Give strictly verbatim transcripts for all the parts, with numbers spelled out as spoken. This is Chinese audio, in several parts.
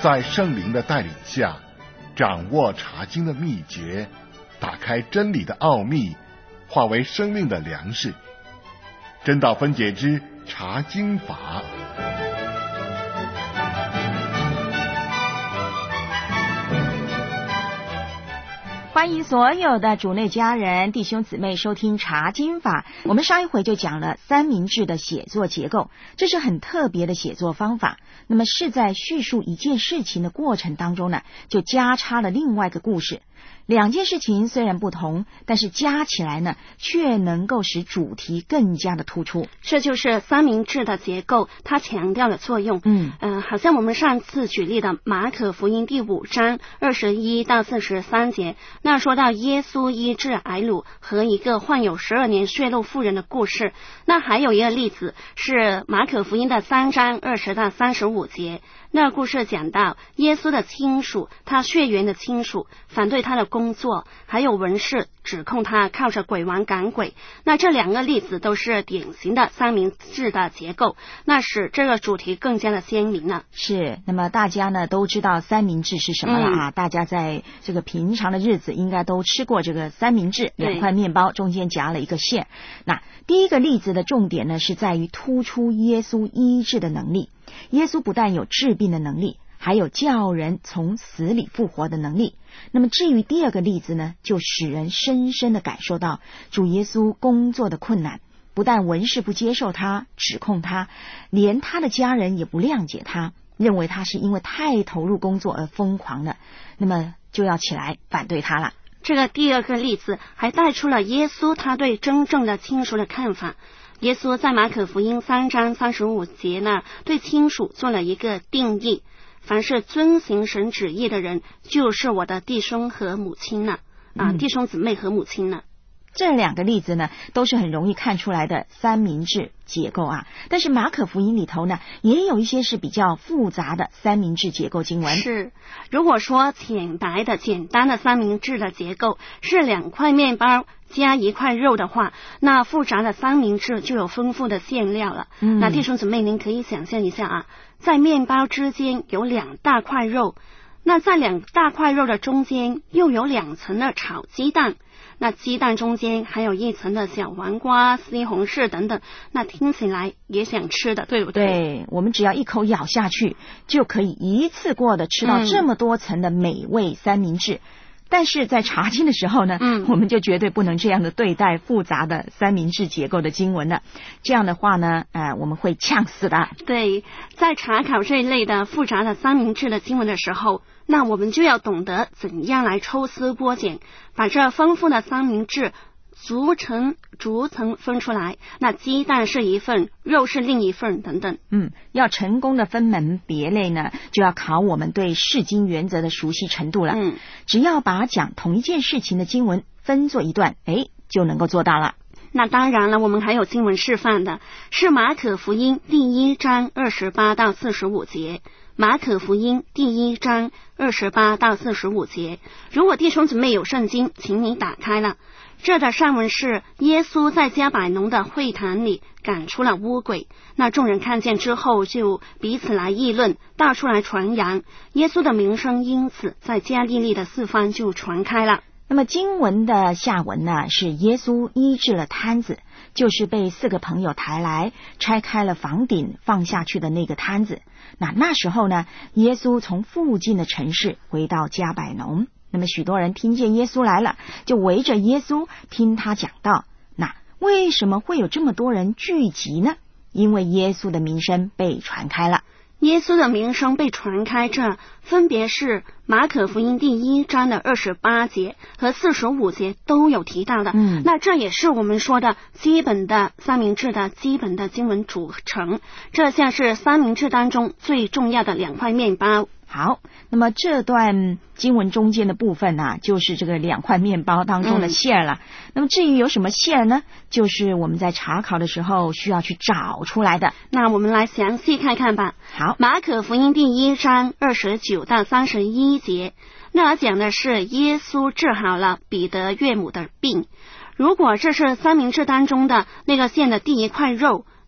在圣灵的带领下，掌握查经的秘诀，打开真理的奥秘，化为生命的粮食。真道分解之查经法。 欢迎所有的主内家人、弟兄姊妹收听查经法。我们上一回就讲了三明治的写作结构，这是很特别的写作方法。那么是在叙述一件事情的过程当中呢，就加插了另外一个故事。两件事情虽然不同，但是加起来呢，却能够使主题更加的突出。 这就是三明治的结构，它强调的作用。 嗯， 呃，好像我们上次举例的马可福音第五章二十一到四十三节，那说到耶稣医治痚鲁和一个患有十二年血漏妇人的故事。那还有一个例子是马可福音的三章二十到三十五节。那故事讲到耶稣的亲属，他血缘的亲属反对他的工作，还有文士指控他靠着鬼王赶鬼。那这两个例子都是典型的三明治的结构，那使这个主题更加的鲜明了。 是，那么大家呢都知道三明治是什么了啊、嗯？大家在这个平常的日子应该都吃过这个三明治，两块面包中间夹了一个馅。那第一个例子的重点呢是在于突出耶稣医治的能力。耶稣不但有治病的能力，还有叫人从死里复活的能力。那么至于第二个例子呢，就使人深深的感受到主耶稣工作的困难。不但文士不接受他，指控他，连他的家人也不谅解他，认为他是因为太投入工作而疯狂了，那么就要起来反对他了。 这个第二个例子还带出了耶稣他对真正的亲属的看法。耶稣在马可福音三章三十五节呢，对亲属做了一个定义：凡是遵行神旨意的人，就是我的弟兄和母亲了啊，弟兄姊妹和母亲了。 这两个例子呢，都是很容易看出来的三明治结构啊。但是马可福音里头呢，也有一些是比较复杂的三明治结构经文。 是，如果说浅白的、简单的三明治的结构是两块面包加一块肉的话，那复杂的三明治就有丰富的馅料了。嗯，那弟兄姊妹，您可以想象一下啊，在面包之间有两大块肉，那在两大块肉的中间又有两层的炒鸡蛋。那鸡蛋中间还有一层的小黄瓜、西红柿等等，那听起来也想吃的，对不对？ 对，我们只要一口咬下去，就可以一次过的吃到这么多层的美味三明治。嗯，但是在查经的时候呢，嗯，我们就绝对不能这样的对待复杂的三明治结构的经文了。这样的话呢，呃，我们会呛死的。 对，在查考这一类的复杂的三明治的经文的时候，那我们就要懂得怎样来抽丝剥茧，把这丰富的三明治逐层逐层分出来。那鸡蛋是一份，肉是另一份等等。 嗯，要成功的分门别类呢，就要考我们对释经原则的熟悉程度了。嗯，只要把讲同一件事情的经文分作一段，哎，就能够做到了。 那当然了，我们还有经文示范的，是马可福音第一章二十八到四十五节。马可福音第一章二十八到四十五节，如果弟兄姊妹有圣经，请你打开了。这的上文是耶稣在加百农的会堂里赶出了污鬼，那众人看见之后就彼此来议论，到处来传扬，耶稣的名声因此在加利利的四方就传开了。 那么经文的下文呢，是耶稣医治了摊子，就是被四个朋友抬来拆开了房顶放下去的那个摊子。那那时候呢，耶稣从附近的城市回到加百农，那么许多人听见耶稣来了，就围着耶稣听他讲道。那为什么会有这么多人聚集呢？因为耶稣的名声被传开了。 耶稣的名声被传开，这分别是马可福音第一章的二十八节和四十五节都有提到的。嗯，那这也是我们说的基本的三明治的基本的经文组成，这像是三明治当中最重要的两块面包。 好，那么这段经文中间的部分呢、啊，就是这个两块面包当中的馅了、嗯。那么至于有什么馅呢，就是我们在查考的时候需要去找出来的。 那我们来详细看看吧。 好， 马可福音第一章二十九到三十一节，那讲的是耶稣治好了彼得岳母的病。如果这是三明治当中的那个馅的第一块肉，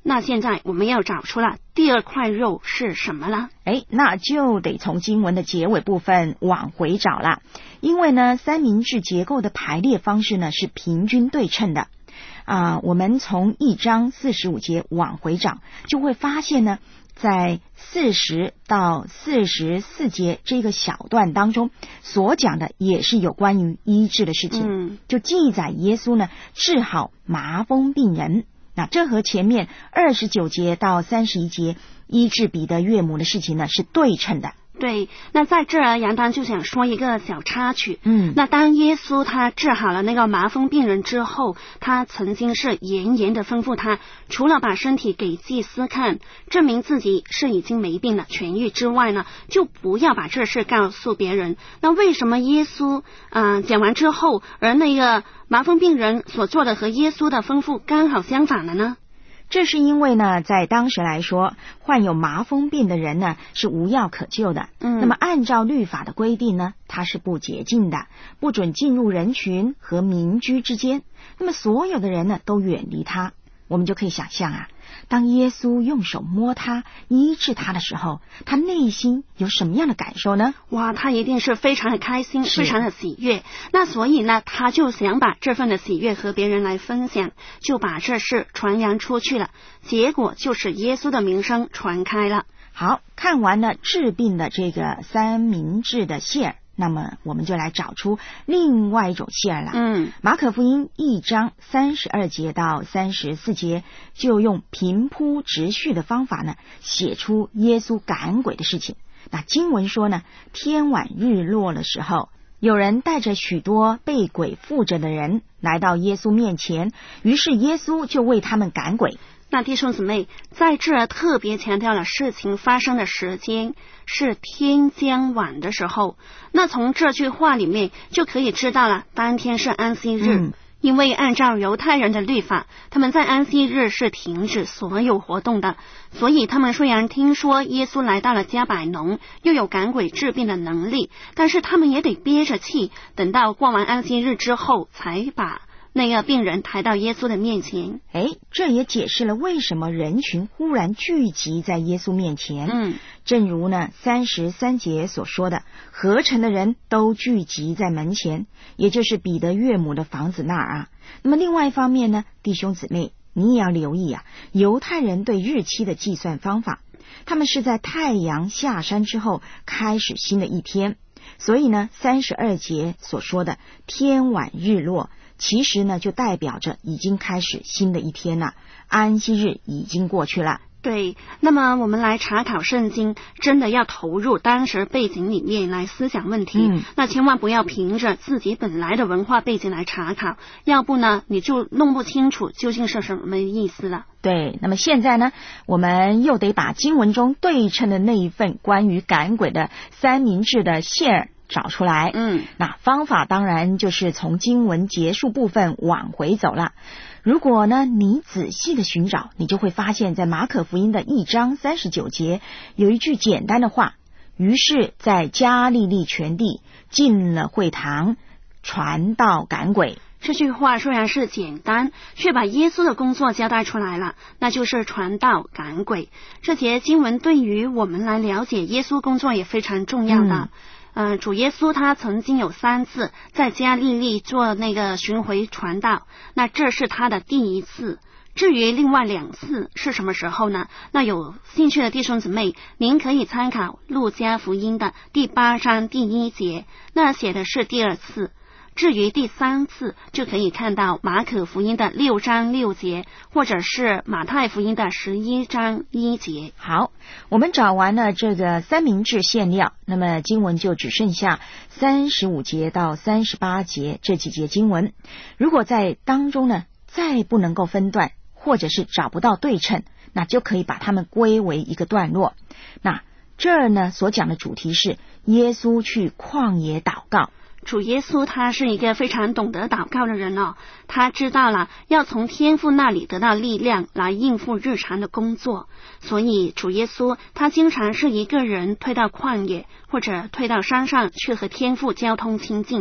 那现在我们要找出了第二块肉是什么了？ 哎，那就得从经文的结尾部分往回找了。因为呢，三明治结构的排列方式呢是平均对称的啊、呃。我们从一章四十五节往回找，就会发现呢，在四十到四十四节这个小段当中所讲的也是有关于医治的事情， 嗯， 就记载耶稣呢治好麻风病人。那这和前面二十九节到三十一节医治彼得岳母的事情呢是对称的。 对，那在这儿杨丹就想说一个小插曲。 嗯， 那当耶稣他治好了那个麻风病人之后，他曾经是严严的吩咐他，除了把身体给祭司看，证明自己是已经没病了痊愈之外呢，就不要把这事告诉别人。那为什么耶稣嗯、呃、讲完之后，而那个麻风病人所做的和耶稣的吩咐刚好相反了呢？ 这是因为呢，在当时来说，患有麻风病的人呢是无药可救的。 嗯， 那么按照律法的规定呢，他是不洁净的，不准进入人群和民居之间。那么所有的人呢都远离他。我们就可以想象啊，当耶稣用手摸他医治他的时候，他内心有什么样的感受呢？ 哇，他一定是非常的开心，非常的喜悦。那所以呢，他就想把这份的喜悦和别人来分享，就把这事传扬出去了。结果就是耶稣的名声传开了。 好，看完了治病的这个三明治的馅儿，那么我们就来找出另外一种馅儿了。 嗯， 马可福音一章三十二节到三十四节，就用平铺直叙的方法呢，写出耶稣赶鬼的事情。那经文说呢，天晚日落的时候，有人带着许多被鬼附着的人来到耶稣面前，于是耶稣就为他们赶鬼。 那弟兄姊妹，在这儿特别强调了事情发生的时间是天将晚的时候。那从这句话里面就可以知道了，当天是安息日。嗯，因为按照犹太人的律法，他们在安息日是停止所有活动的，所以他们虽然听说耶稣来到了加百农，又有赶鬼治病的能力，但是他们也得憋着气，等到过完安息日之后才把那个病人抬到耶稣的面前。 哎，这也解释了为什么人群忽然聚集在耶稣面前。 嗯， 正如呢三十三节所说的，合城的人都聚集在门前，也就是彼得岳母的房子那儿啊。那么另外一方面呢，弟兄姊妹，你也要留意啊，犹太人对日期的计算方法，他们是在太阳下山之后开始新的一天。所以呢，三十二节所说的天晚日落，其实呢就代表着已经开始新的一天了，安息日已经过去了。 对，那么我们来查考圣经，真的要投入当时背景里面来思想问题。 嗯， 那千万不要凭着自己本来的文化背景来查考，要不呢你就弄不清楚究竟是什么意思了。 对，那么现在呢，我们又得把经文中对称的那一份关于赶鬼的三明治的馅儿找出来。 嗯， 那方法当然就是从经文结束部分往回走了。如果呢你仔细的寻找，你就会发现在马可福音的一章三十九节有一句简单的话，于是在加利利全地进了会堂，传道赶鬼。 这句话虽然是简单，却把耶稣的工作交代出来了，那就是传道赶鬼。这节经文对于我们来了解耶稣工作也非常重要的。嗯呃，主耶稣他曾经有三次在加利利做那个巡回传道，那这是他的第一次。至于另外两次是什么时候呢？那有兴趣的弟兄姊妹，您可以参考路加福音的第八章第一节，那写的是第二次。至于第三次，就可以看到马可福音的六章六节，或者是马太福音的十一章一节。 好，我们找完了这个三明治馅料，那么经文就只剩下三十五节到三十八节这几节经文。如果在当中呢再不能够分段，或者是找不到对称，那就可以把它们归为一个段落。那这儿呢所讲的主题是耶稣去旷野祷告。 主耶稣他是一个非常懂得祷告的人哦，他知道了要从天父那里得到力量来应付日常的工作，所以主耶稣他经常是一个人退到旷野或者退到山上去和天父交通亲近的。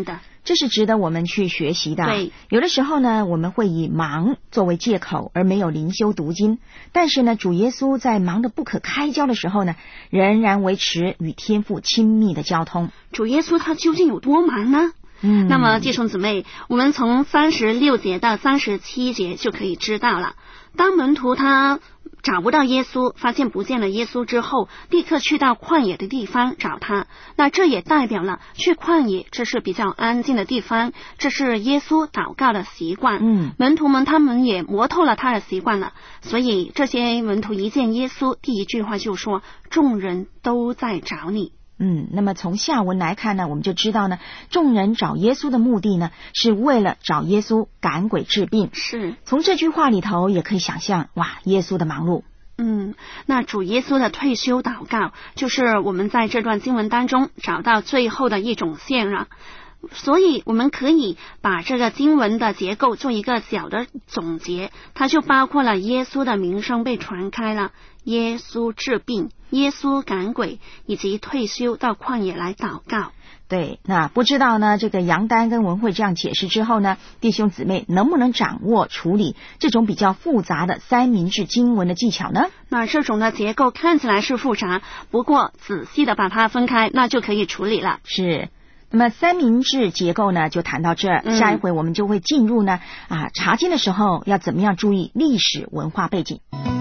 这是值得我们去学习的。 对， 有的时候呢，我们会以忙作为借口而没有灵修读经，但是呢，主耶稣在忙得不可开交的时候呢，仍然维持与天父亲密的交通。 主耶稣他究竟有多忙呢？ 嗯， 那么弟兄姊妹，我们从三十六节到三十七节就可以知道了。当门徒他找不到耶稣，发现不见了耶稣之后，立刻去到旷野的地方找他。那这也代表了去旷野，这是比较安静的地方，这是耶稣祷告的习惯。 嗯， 门徒们他们也摸透了他的习惯了，所以这些门徒一见耶稣，第一句话就说：众人都在找你。 嗯，那么从下文来看呢，我们就知道呢，众人找耶稣的目的呢，是为了找耶稣赶鬼治病。 是， 从这句话里头也可以想象，哇，耶稣的忙碌。 嗯，那主耶稣的退休祷告，就是我们在这段经文当中找到最后的一种线了。所以我们可以把这个经文的结构做一个小的总结，它就包括了耶稣的名声被传开了，耶稣治病，耶稣赶鬼，以及退休到旷野来祷告。 对，那不知道呢，这个杨丹跟文慧这样解释之后呢，弟兄姊妹能不能掌握处理这种比较复杂的三明治经文的技巧呢？ 那这种的结构看起来是复杂，不过仔细的把它分开，那就可以处理了。 是。那么三明治结构呢，就谈到这儿。 嗯、 下一回我们就会进入呢啊查经的时候要怎么样注意历史文化背景。